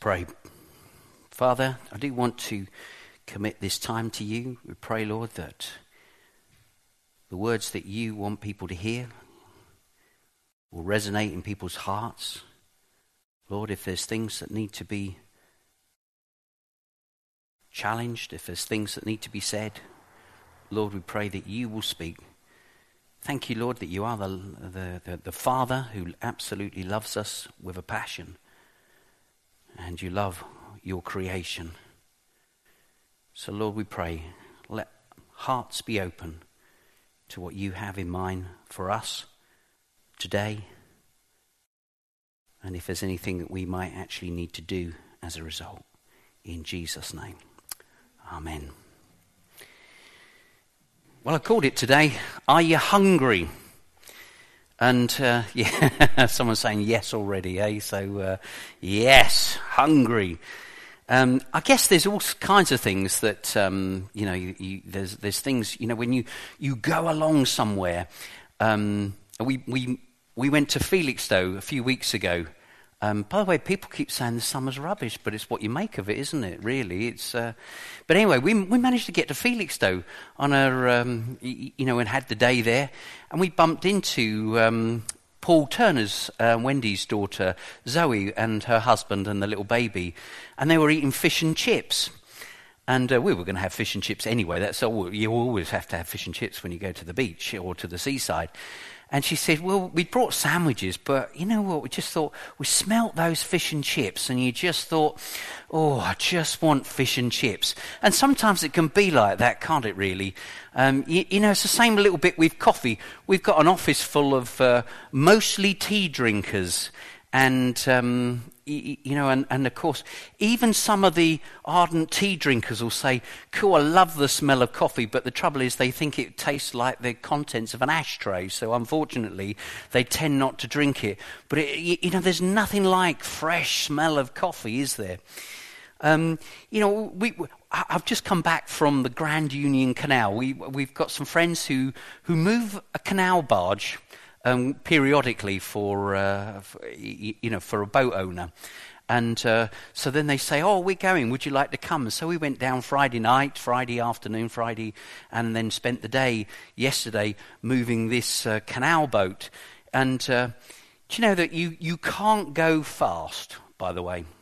pray. Father, I do want to commit this time to you. We pray, Lord, that the words that you want people to hear will resonate in people's hearts. Lord, if there's things that need to be challenged, if there's things that need to be said, Lord, we pray that you will speak. Thank you, Lord, that you are the Father who absolutely loves us with a passion. And you love your creation. So, Lord, we pray, let hearts be open to what you have in mind for us today. And if there's anything that we might actually need to do as a result, in Jesus' name. Amen. Well, I called it today, Are You Hungry? And, yeah, someone's saying yes already, eh? So, yes, hungry. I guess there's all kinds of things that, there's things, when you go along somewhere. We went to Felixstowe a few weeks ago. By the way, people keep saying the summer's rubbish, but it's what you make of it, isn't it, really? It's. But anyway, we managed to get to Felixstowe on our, and had the day there. And we bumped into Paul Turner's, Wendy's daughter, Zoe, and her husband and the little baby. And they were eating fish and chips. And we were going to have fish and chips anyway. That's all. You always have to have fish and chips when you go to the beach or to the seaside. And she said, well, we brought sandwiches, but you know what, we just thought, we smelt those fish and chips, and you just thought, oh, I just want fish and chips. And sometimes it can be like that, can't it, really? It's the same a little bit with coffee. We've got an office full of mostly tea drinkers, and of course, even some of the ardent tea drinkers will say, cool, I love the smell of coffee, but the trouble is they think it tastes like the contents of an ashtray, so unfortunately they tend not to drink it. But, there's nothing like fresh smell of coffee, is there? I've just come back from the Grand Union Canal. We've got some friends who move a canal barge periodically for a boat owner. And so then they say, oh, we're going, would you like to come? So we went down Friday afternoon, and then spent the day yesterday moving this canal boat. And do you know that you can't go fast, by the way?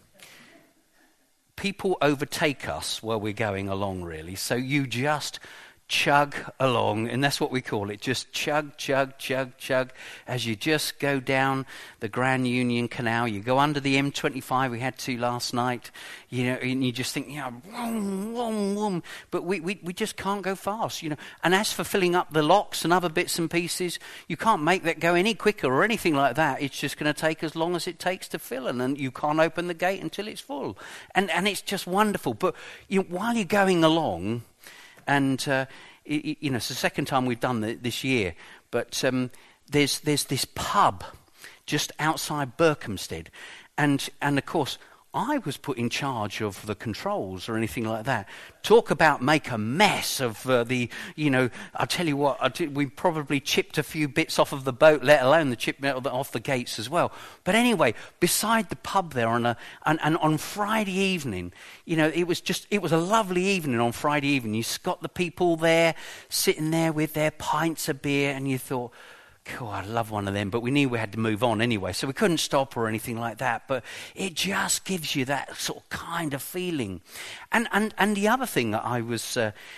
People overtake us while we're going along, really. So you just chug along, and that's what we call it. Just chug, chug, chug, chug, as you just go down the Grand Union Canal. You go under the M25, we had to last night, and you just think, vroom, vroom, vroom. But we just can't go fast, And as for filling up the locks and other bits and pieces, you can't make that go any quicker or anything like that. It's just going to take as long as it takes to fill, and you can't open the gate until it's full. And it's just wonderful. But while you're going along, and it's the second time we've done this year, but there's this pub just outside Berkhamsted, and of course I was put in charge of the controls or anything like that. Talk about make a mess of I tell you what, we probably chipped a few bits off of the boat, let alone the chip off the gates as well. But anyway, beside the pub there and on Friday evening, it was a lovely evening on Friday evening. You got the people there, sitting there with their pints of beer, and you thought, cool, I'd love one of them, but we knew we had to move on anyway, so we couldn't stop or anything like that. But it just gives you that sort of kind of feeling. And the other thing that I was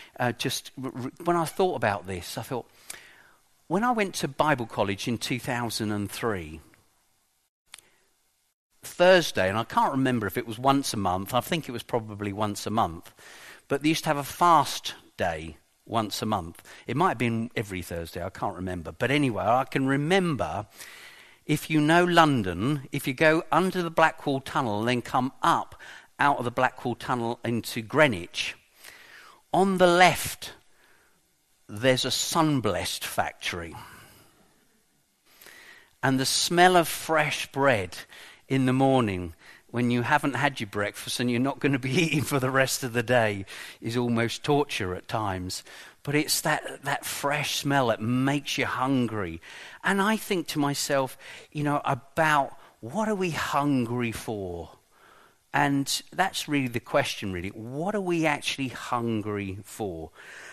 when I thought about this, I thought, when I went to Bible college in 2003, Thursday, and I can't remember if it was once a month, I think it was probably once a month, but they used to have a fast day once a month. It might have been every Thursday, I can't remember. But anyway, I can remember, if you know London, if you go under the Blackwall Tunnel and then come up out of the Blackwall Tunnel into Greenwich, on the left there's a Sunblest factory. And the smell of fresh bread in the morning when you haven't had your breakfast and you're not going to be eating for the rest of the day is almost torture at times. But it's that fresh smell that makes you hungry. And I think to myself, about what are we hungry for And that's really the question, really. What are we actually hungry for?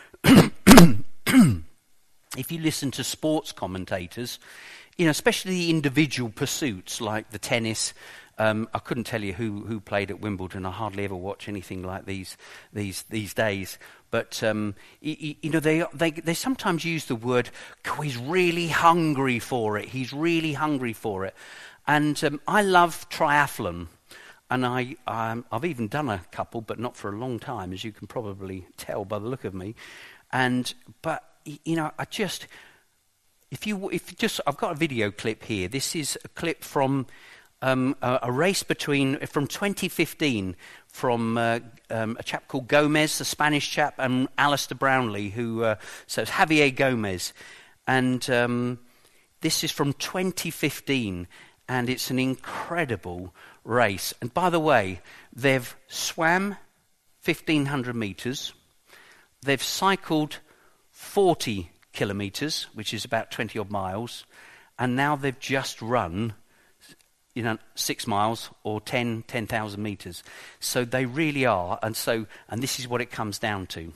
If you listen to sports commentators, especially the individual pursuits like the tennis, I couldn't tell you who played at Wimbledon. I hardly ever watch anything like these days. But they sometimes use the word, "Oh, he's really hungry for it. He's really hungry for it." And I love triathlon. And I've even done a couple, but not for a long time, as you can probably tell by the look of me. But I've got a video clip here. This is a clip from a race from 2015 from a chap called Gomez, a Spanish chap, and Alistair Brownlee, so it's Javier Gomez. And this is from 2015, and it's an incredible race. And by the way, they've swam 1,500 metres, they've cycled 40 kilometres, which is about 20 odd miles, and now they've just run 6 miles or 10,000 metres. So they really are, and this is what it comes down to.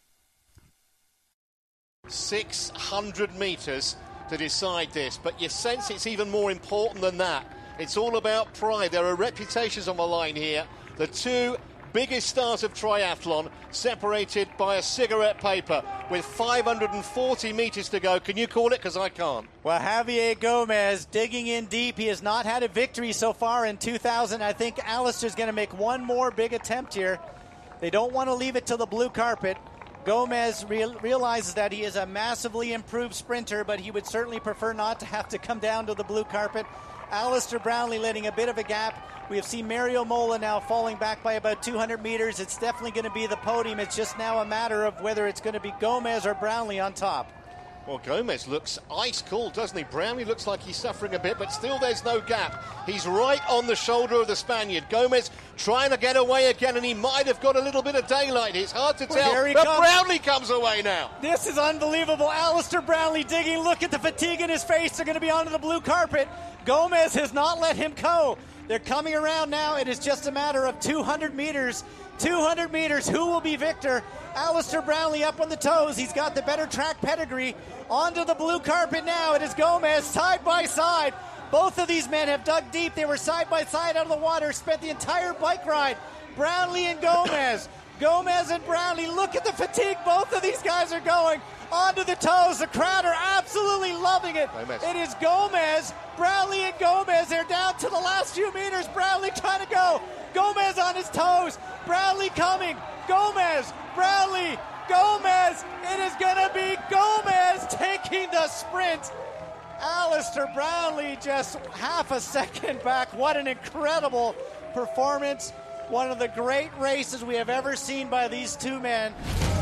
600 metres to decide this, but you sense it's even more important than that. It's all about pride. There are reputations on the line here. The two biggest stars of triathlon separated by a cigarette paper with 540 metres to go. Can you call it? Because I can't. Well, Javier Gomez digging in deep. He has not had a victory so far in 2000. I think Alistair's going to make one more big attempt here. They don't want to leave it to the blue carpet. Gomez realizes that he is a massively improved sprinter, but he would certainly prefer not to have to come down to the blue carpet. Alistair Brownlee letting a bit of a gap. We have seen Mario Mola now falling back by about 200 meters. It's definitely going to be the podium. It's just now a matter of whether it's going to be Gomez or Brownlee on top. Well, Gomez looks ice cold, doesn't he? Brownlee looks like he's suffering a bit, but still there's no gap. He's right on the shoulder of the Spaniard. Gomez trying to get away again, and he might have got a little bit of daylight. It's hard to tell, but Brownlee comes away now. This is unbelievable. Alistair Brownlee digging. Look at the fatigue in his face. They're going to be onto the blue carpet. Gomez has not let him go. They're coming around now. It is just a matter of 200 meters. 200 meters. Who will be victor? Alistair Brownlee up on the toes. He's got the better track pedigree. Onto the blue carpet now. It is Gomez side by side. Both of these men have dug deep. They were side by side out of the water, spent the entire bike ride. Brownlee and Gomez. Gomez and Brownlee. Look at the fatigue both of these guys are going. Onto the toes. The crowd are absolutely loving it. Gomez. It is Gomez. Brownlee and Gomez. They're down to the last few meters. Brownlee trying to go. Gomez on his toes. Brownlee coming. Gomez. Brownlee. Gomez. It is going to be Gomez taking the sprint. Alistair Brownlee just half a second back. What an incredible performance. One of the great races we have ever seen by these two men.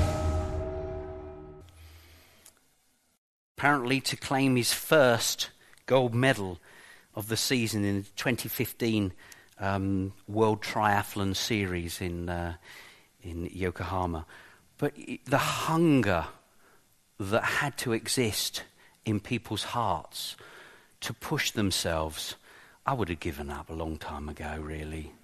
Apparently to claim his first gold medal of the season in the 2015 World Triathlon Series in Yokohama. But the hunger that had to exist in people's hearts to push themselves, I would have given up a long time ago, really.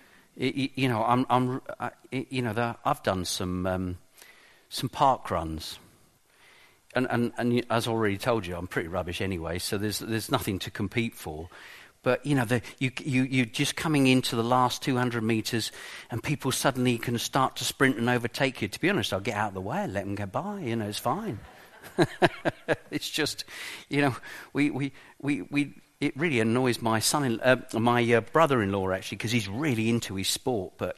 I've done some park runs. And as I already told you, I'm pretty rubbish anyway, so there's nothing to compete for. But, you're just coming into the last 200 metres and people suddenly can start to sprint and overtake you. To be honest, I'll get out of the way and let them get by. It's fine. It's just, it really annoys my my brother-in-law, actually, because he's really into his sport. But,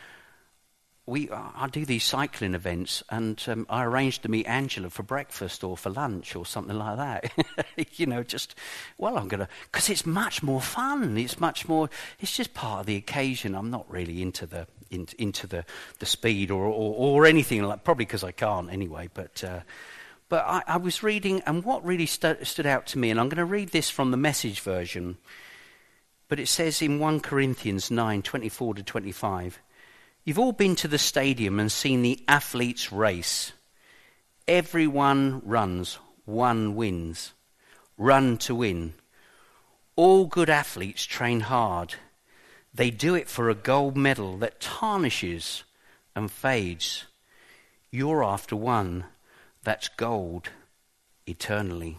I do these cycling events, and I arranged to meet Angela for breakfast or for lunch or something like that. I'm going to, because it's much more fun. It's just part of the occasion. I'm not really into the speed or anything like, probably because I can't anyway. But I was reading, and what really stood out to me, and I'm going to read this from the Message version, but it says in 1 Corinthians 9:24-25. You've all been to the stadium and seen the athletes race. Everyone runs, one wins. Run to win. All good athletes train hard. They do it for a gold medal that tarnishes and fades. You're after one that's gold eternally.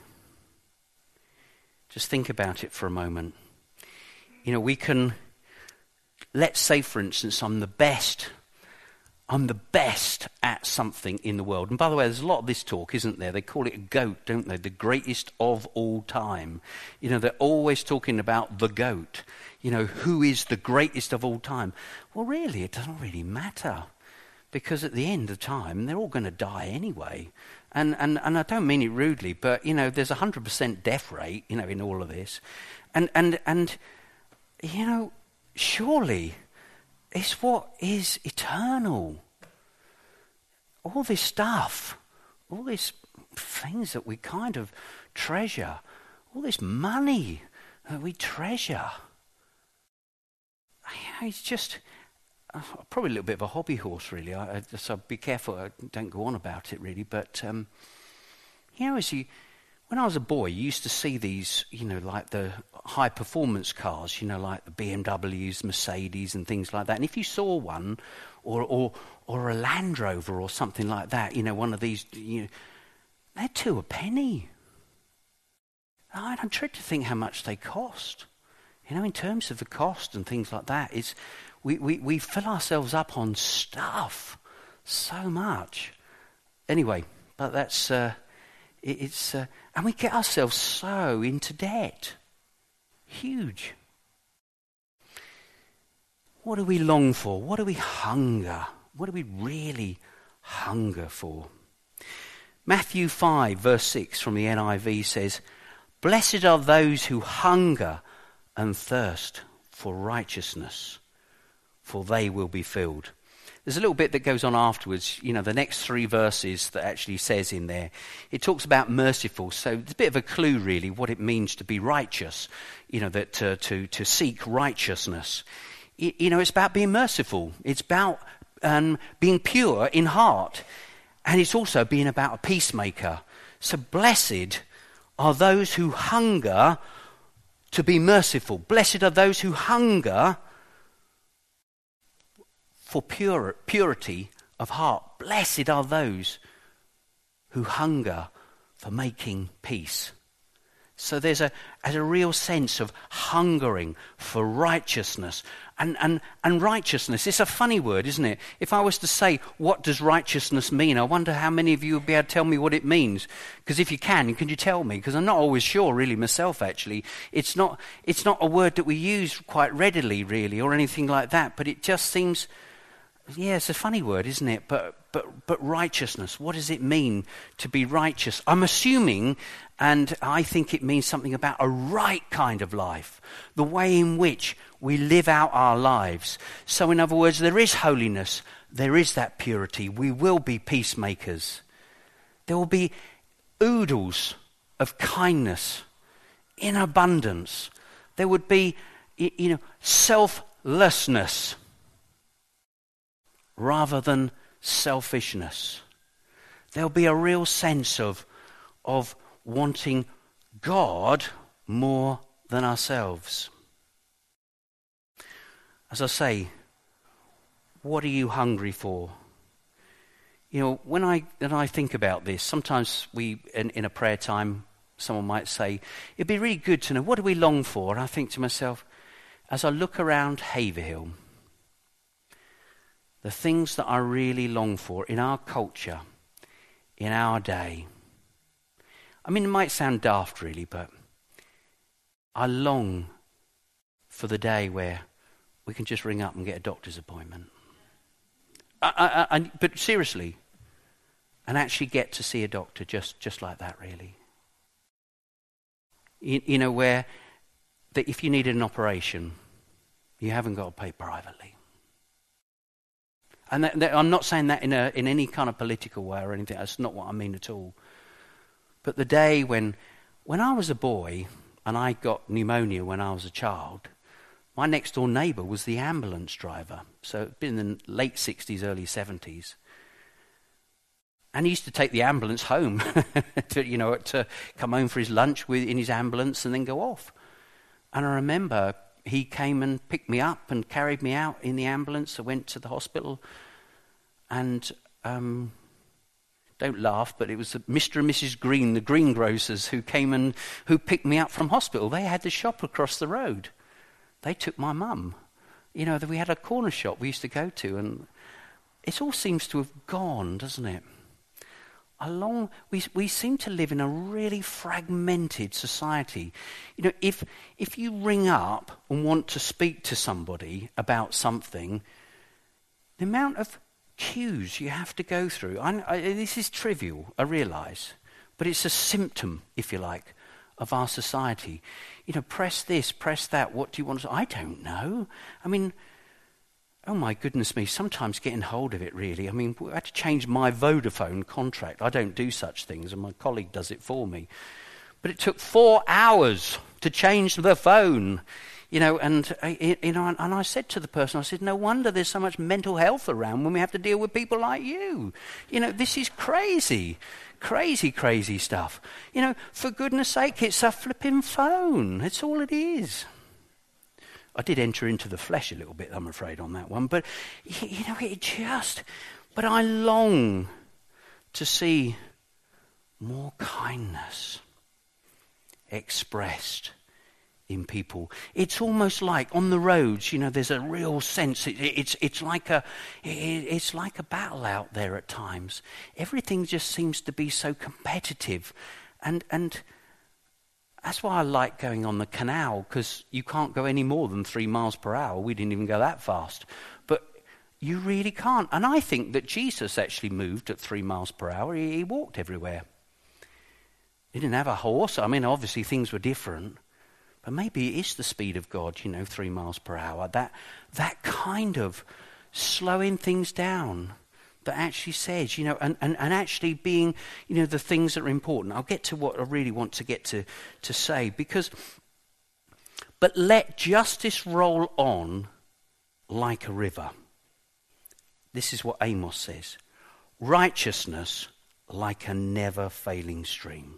Just think about it for a moment. We can, let's say for instance, I'm the best at something in the world. And by the way, there's a lot of this talk, isn't there? They call it a GOAT, don't they? The greatest of all time. They're always talking about the GOAT. Who is the greatest of all time? Well, really, it doesn't really matter. Because at the end of time, they're all going to die anyway. And I don't mean it rudely, but, there's 100% death rate, in all of this. And surely it's what is eternal. All this stuff, all these things that we kind of treasure, all this money that we treasure. It's just probably a little bit of a hobby horse, really. So be careful I don't go on about it, really. But, when I was a boy, you used to see these, like the high-performance cars, like the BMWs, Mercedes and things like that. And if you saw one, or a Land Rover or something like that, one of these, they're $2 a penny. I'm trying to think how much they cost. In terms of the cost and things like that, we fill ourselves up on stuff so much. Anyway, but that's... and we get ourselves so into debt. Huge. What do we long for? What do we hunger? What do we really hunger for? Matthew 5, verse 6 from the NIV says, "Blessed are those who hunger and thirst for righteousness, for they will be filled." There's a little bit that goes on afterwards, the next 3 verses that actually says in there. It talks about merciful, so it's a bit of a clue really what it means to be righteous, that to seek righteousness. It's about being merciful. It's about being pure in heart. And it's also being about a peacemaker. So blessed are those who hunger to be merciful. Blessed are those who hunger for purity of heart. Blessed are those who hunger for making peace. So there's a real sense of hungering for righteousness. And righteousness, it's a funny word, isn't it? If I was to say, what does righteousness mean? I wonder how many of you would be able to tell me what it means. Because if you can you tell me? Because I'm not always sure, really, myself, actually. It's not a word that we use quite readily, really, or anything like that. But it just seems... Yeah, it's a funny word, isn't it? But righteousness, what does it mean to be righteous? I'm assuming, and I think it means something about a right kind of life, the way in which we live out our lives. So in other words, there is holiness, there is that purity. We will be peacemakers. There will be oodles of kindness in abundance. There would be, selflessness rather than selfishness. There'll be a real sense of wanting God more than ourselves. As I say, what are you hungry for? When I think about this, sometimes in a prayer time, someone might say, it'd be really good to know, what do we long for? And I think to myself, as I look around Haverhill, the things that I really long for in our culture, in our day. I mean, it might sound daft, really, but I long for the day where we can just ring up and get a doctor's appointment. But seriously, and actually get to see a doctor just like that, really. Where that if you needed an operation, you haven't got to pay privately. And I'm not saying that in any kind of political way or anything. That's not what I mean at all. But the day when I was a boy and I got pneumonia when I was a child, my next door neighbour was the ambulance driver. So it'd been in the late 60s, early 70s. And he used to take the ambulance home to come home for his lunch in his ambulance and then go off. And I remember he came and picked me up and carried me out in the ambulance. I went to the hospital, and don't laugh, but it was Mr. and Mrs. Green, the greengrocers, who came and who picked me up from hospital. They had the shop across the road. They took my mum. You know, we had a corner shop we used to go to, and it all seems to have gone, doesn't it? We seem to live in a really fragmented society. You know, if you ring up and want to speak to somebody about something, the amount of queues you have to go through. This is trivial, I realise, but it's a symptom, if you like, of our society. You know, press this, press that. What do you want to? I don't know. I mean, oh my goodness me, sometimes getting hold of it really. I mean, I had to change my Vodafone contract. I don't do such things, and my colleague does it for me. But it took 4 hours to change the phone, you know, and I said to the person, I said, no wonder there's so much mental health around when we have to deal with people like you. You know, this is crazy, crazy, crazy stuff. You know, for goodness sake, it's a flipping phone. That's all it is. I did enter into the flesh a little bit, I'm afraid, on that one. But, you know, but I long to see more kindness expressed in people. It's almost like on the roads, you know, there's a real sense. It's like a battle out there at times. Everything just seems to be so competitive, and that's why I like going on the canal, because you can't go any more than 3 miles per hour. We didn't even go that fast. But you really can't. And I think that Jesus actually moved at 3 miles per hour. He walked everywhere. He didn't have a horse. I mean, obviously things were different. But maybe it is the speed of God, you know, 3 miles per hour. That kind of slowing things down that actually says, you know, and actually being, you know, the things that are important. I'll get to what I really want to get to say, but let justice roll on like a river. This is what Amos says. Righteousness like a never-failing stream.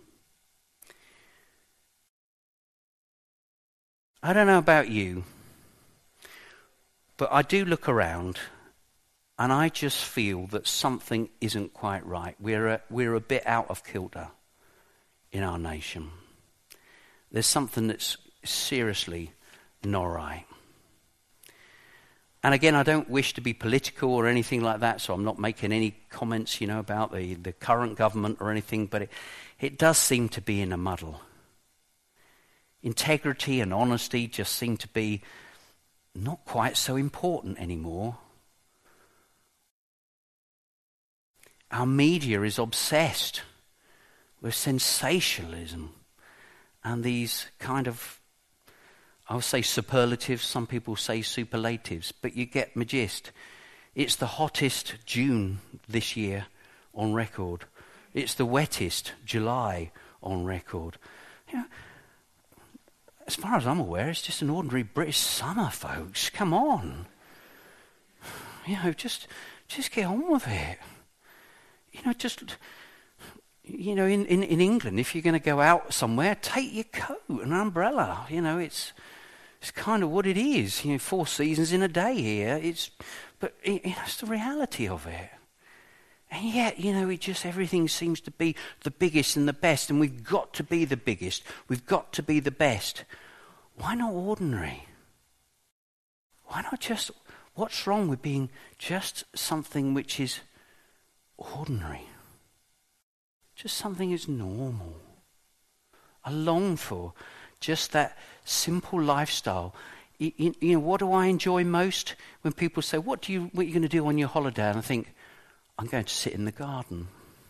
I don't know about you, but I do look around and I just feel that something isn't quite right. We're a bit out of kilter in our nation. There's something that's seriously not right. And again, I don't wish to be political or anything like that, so I'm not making any comments, you know, about the current government or anything, but it does seem to be in a muddle. Integrity and honesty just seem to be not quite so important anymore. Our media is obsessed with sensationalism and these kind of, I'll say superlatives, some people say superlatives, but you get my gist. It's the hottest June this year on record. It's the wettest July on record. You know, as far as I'm aware, it's just an ordinary British summer, folks. Come on. You know, just get on with it. You know, you know, in England, if you're going to go out somewhere, take your coat and umbrella. You know, it's kind of what it is. You know, 4 seasons in a day here. But it's the reality of it. And yet, you know, everything seems to be the biggest and the best, and we've got to be the biggest. We've got to be the best. Why not ordinary? Why not just, what's wrong with being just something which is ordinary? Just something that's normal. I long for just that simple lifestyle. You know, what do I enjoy most? When people say, what are you going to do on your holiday? And I think, I'm going to sit in the garden.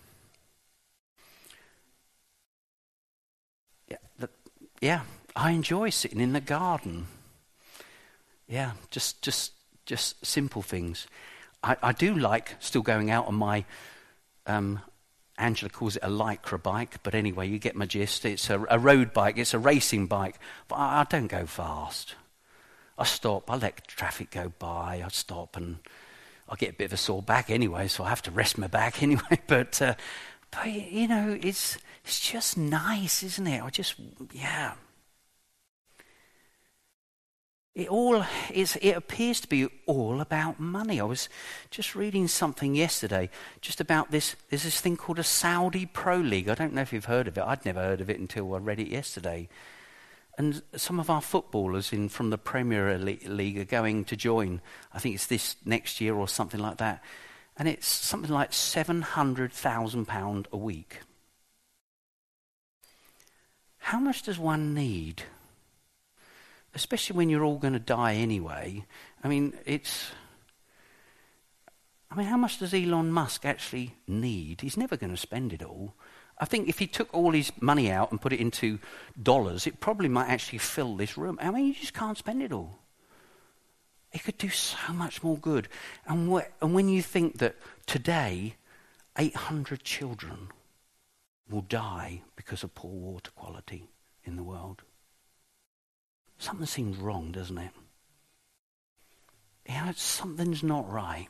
Yeah, I enjoy sitting in the garden. Yeah, just simple things. I do like still going out on my, Angela calls it a lycra bike, but anyway, you get my gist. It's a road bike, it's a racing bike, but I don't go fast. I stop, I let traffic go by, I stop and I get a bit of a sore back anyway, so I have to rest my back anyway. But you know, it's just nice, isn't it? Yeah. It appears to be all about money. I was just reading something yesterday just about this. There's this thing called a Saudi Pro League. I don't know if you've heard of it. I'd never heard of it until I read it yesterday. And some of our footballers from the Premier League are going to join. I think it's this next year or something like that. And it's something like £700,000 a week. How much does one need? Especially when you're all going to die anyway. I mean, how much does Elon Musk actually need? He's never going to spend it all. I think if he took all his money out and put it into dollars, it probably might actually fill this room. I mean, you just can't spend it all. It could do so much more good. And when you think that today, 800 children will die because of poor water quality in the world. Something seems wrong, doesn't it? Something's not right.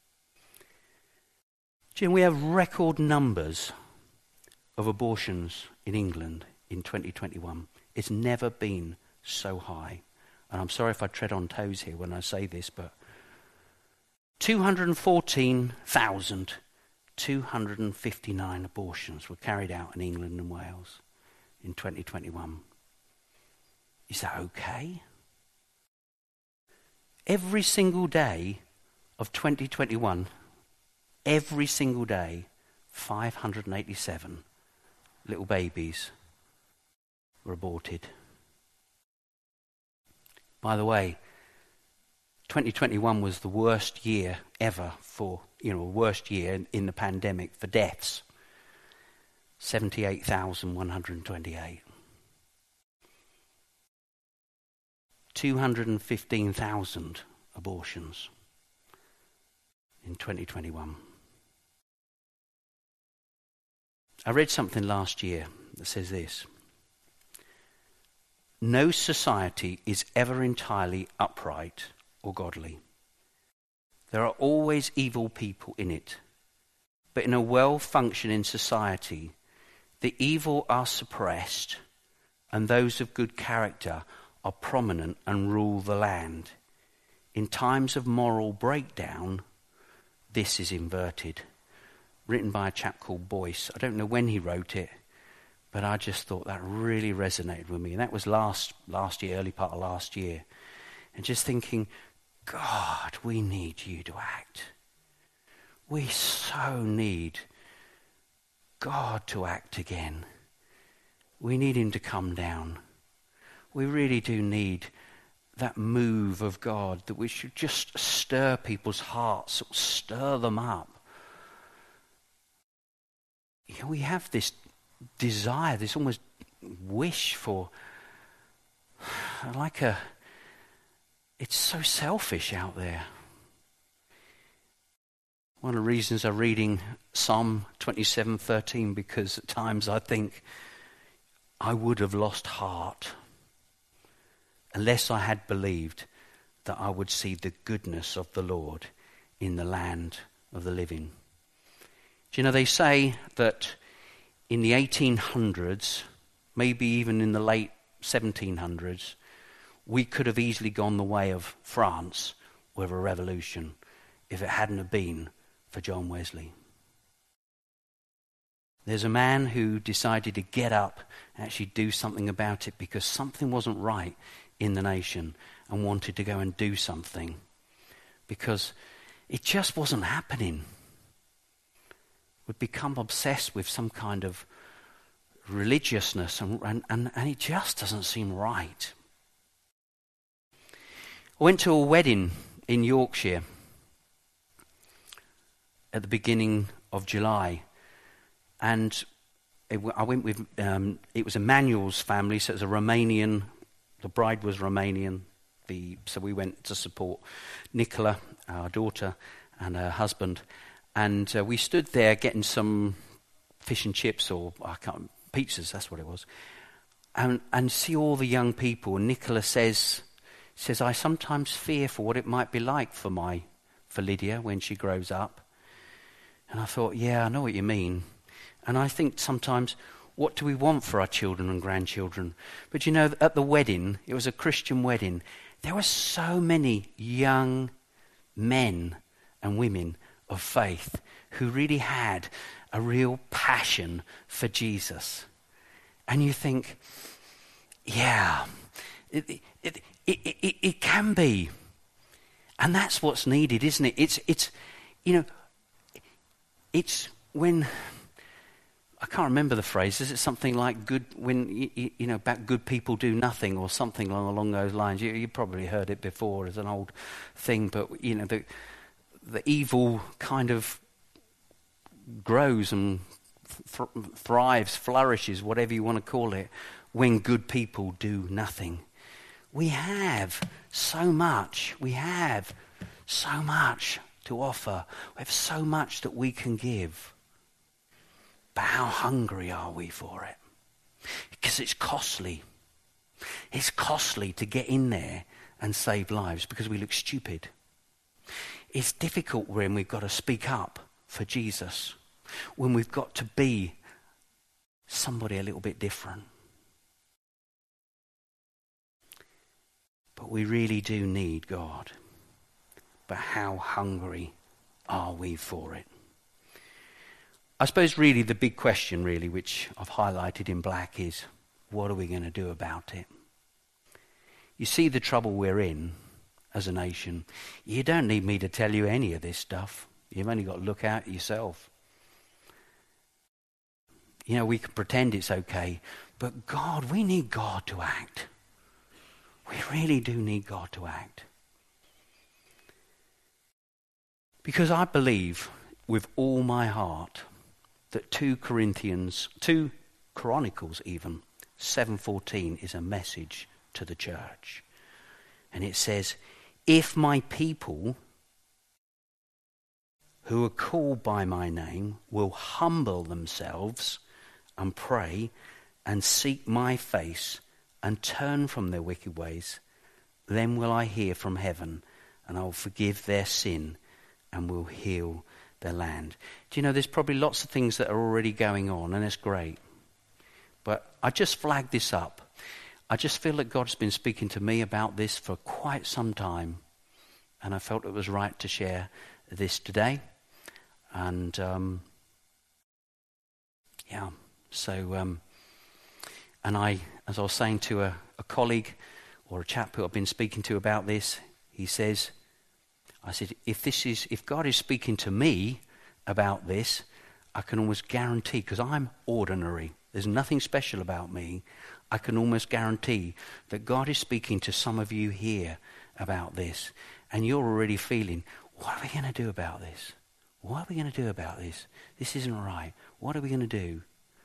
Jim, we have record numbers of abortions in England in 2021. It's never been so high. And I'm sorry if I tread on toes here when I say this, but 214,259 abortions were carried out in England and Wales in 2021. Is that okay? Every single day of 2021, every single day, 587 little babies were aborted. By the way, 2021 was the worst year ever worst year in the pandemic for deaths. 78,128. 215,000 abortions in 2021. I read something last year that says this: no society is ever entirely upright or godly. There are always evil people in it. But in a well-functioning society, the evil are suppressed and those of good character are prominent and rule the land. In times of moral breakdown, this is inverted. Written by a chap called Boyce. I don't know when he wrote it, but I just thought that really resonated with me. And that was last year, early part of last year. And just thinking, God, we need you to act. We so need God to act again. We need him to come down. We really do need that move of God, that we should just stir people's hearts, stir them up. We have this desire, this almost wish for, it's so selfish out there. One of the reasons I'm reading Psalm 27:13, because at times I think I would have lost heart unless I had believed that I would see the goodness of the Lord in the land of the living. Do you know, they say that in the 1800s, maybe even in the late 1700s, we could have easily gone the way of France with a revolution if it hadn't have been for John Wesley. There's a man who decided to get up and actually do something about it because something wasn't right in the nation, and wanted to go and do something because it just wasn't happening. We'd become obsessed with some kind of religiousness and it just doesn't seem right. I went to a wedding in Yorkshire at the beginning of July, and I went with, it was Emmanuel's family, so it was a Romanian, the bride was Romanian, so we went to support Nicola, our daughter, and her husband, and we stood there getting some fish and chips, or pizzas, that's what it was, and see all the young people, and Nicola says, I sometimes fear for what it might be like for Lydia when she grows up. And I thought, yeah, I know what you mean. And I think sometimes, what do we want for our children and grandchildren? But you know, at the wedding, it was a Christian wedding, there were so many young men and women of faith who really had a real passion for Jesus. And you think, yeah, it can be. And that's what's needed, isn't it? It's when, I can't remember the phrase, is it something like good, when, about good people do nothing or something along those lines? You probably heard it before as an old thing, but, the evil kind of grows and thrives, flourishes, whatever you want to call it, when good people do nothing. We have so much. We have so much to offer. We have so much that we can give. But how hungry are we for it? Because it's costly. It's costly to get in there and save lives because we look stupid. It's difficult when we've got to speak up for Jesus, when we've got to be somebody a little bit different. But we really do need God. But how hungry are we for it? I suppose really the big question really, which I've highlighted in black, is what are we going to do about it? You see the trouble we're in as a nation. You don't need me to tell you any of this stuff. You've only got to look out yourself. We can pretend it's okay, but God, we need God to act. We really do need God to act. Because I believe with all my heart that 2 Chronicles even, 7:14 is a message to the church. And it says, if my people who are called by my name will humble themselves and pray and seek my face and turn from their wicked ways, then will I hear from heaven and I will forgive their sin and will heal their land. Do you know, there's probably lots of things that are already going on, and it's great. But I just flagged this up. I just feel that God's been speaking to me about this for quite some time, and I felt it was right to share this today. And and as I was saying to a colleague or a chap who I've been speaking to about this, I said, if God is speaking to me about this, I can almost guarantee, because I'm ordinary, there's nothing special about me, I can almost guarantee that God is speaking to some of you here about this, and you're already feeling, what are we going to do about this? What are we going to do about this? This isn't right. What are we going to do?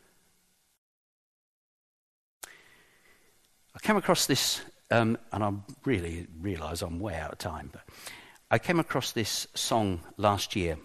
I came across this, and I really realise I'm way out of time, but I came across this song last year.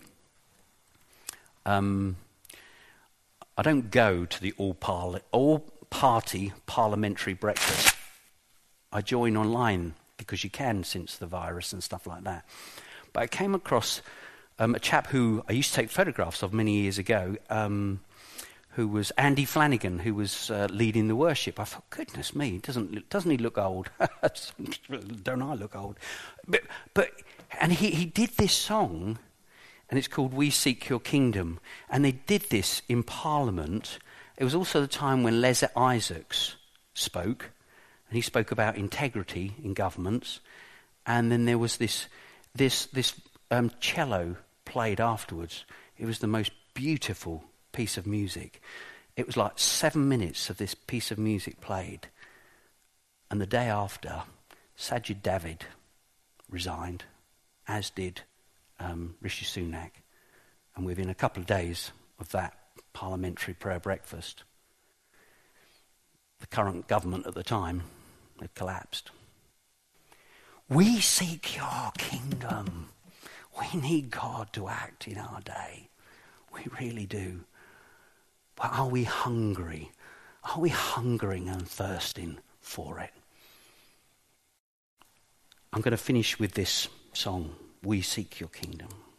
I don't go to the all-party parliamentary breakfast. I join online because you can since the virus and stuff like that. But I came across a chap who I used to take photographs of many years ago, who was Andy Flanagan, who was leading the worship. I thought, goodness me, doesn't he look old? Don't I look old? And he did this song, and it's called We Seek Your Kingdom. And they did this in Parliament. It was also the time when Les Isaacs spoke, and he spoke about integrity in governments. And then there was this cello played afterwards. It was the most beautiful piece of music. It was like 7 minutes of this piece of music played. And the day after, Sajid David resigned, as did Rishi Sunak. And within a couple of days of that parliamentary prayer breakfast, the current government at the time had collapsed. We seek your kingdom. We need God to act in our day. We really do. But are we hungry? Are we hungering and thirsting for it? I'm going to finish with this song, We Seek Your Kingdom.